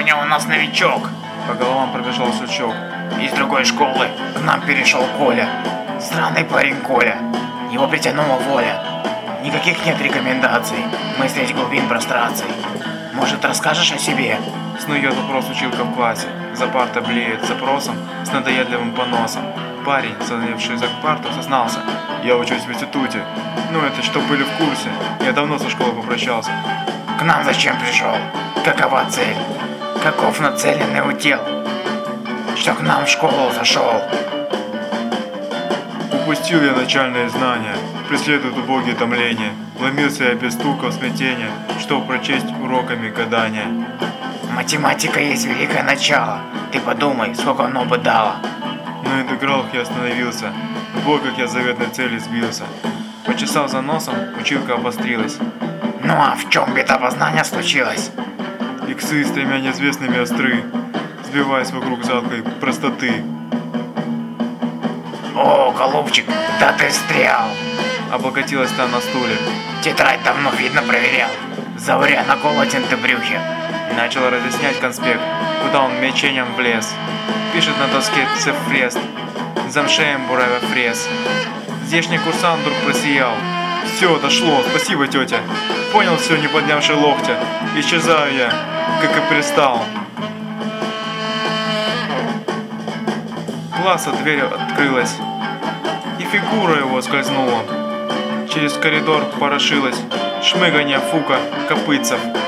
Сегодня у нас новичок. По головам пробежал сучок. Из другой школы к нам перешел Коля. Странный парень Коля. Его притянула воля. Никаких нет рекомендаций. Мы средь глубин простраций. Может, расскажешь о себе? Снует вопрос училка в классе. За партой блеет запросом с надоедливым поносом. Парень, садивший за парту, сознался: я учусь в институте. Ну это что были в курсе. Я давно со школы попрощался. К нам зачем пришел? Какова цель? Каков нацеленный удел? Что к нам в школу зашел? Упустил я начальные знания, преследуют убогие томления. Вломился я без стука в смятение, чтоб прочесть уроками гадания. Математика есть великое начало. Ты подумай, сколько оно бы дало. На интегралах я остановился, в блоках я заветной цели сбился. Почесав за носом, училка обострилась. Ну а в чем беда познания случилась? Иксы с тремя неизвестными остры, сбиваясь вокруг жалкой простоты. О, голубчик, да ты встрял. Облокотилась та на стуле. Тетрадь давно видно проверял. Зауря на голоден ты брюхе. Начал разъяснять конспект, куда он мечением влез. Пишет на доске цифрест, замшеем буравя фрез. Здешний курсант вдруг просиял. Все, дошло, спасибо, тетя. Понял все, не поднявши локтя. Исчезаю я, как и пристал. Класса дверь открылась, и фигура его скользнула. Через коридор порошилась шмыганье Фука копытцев.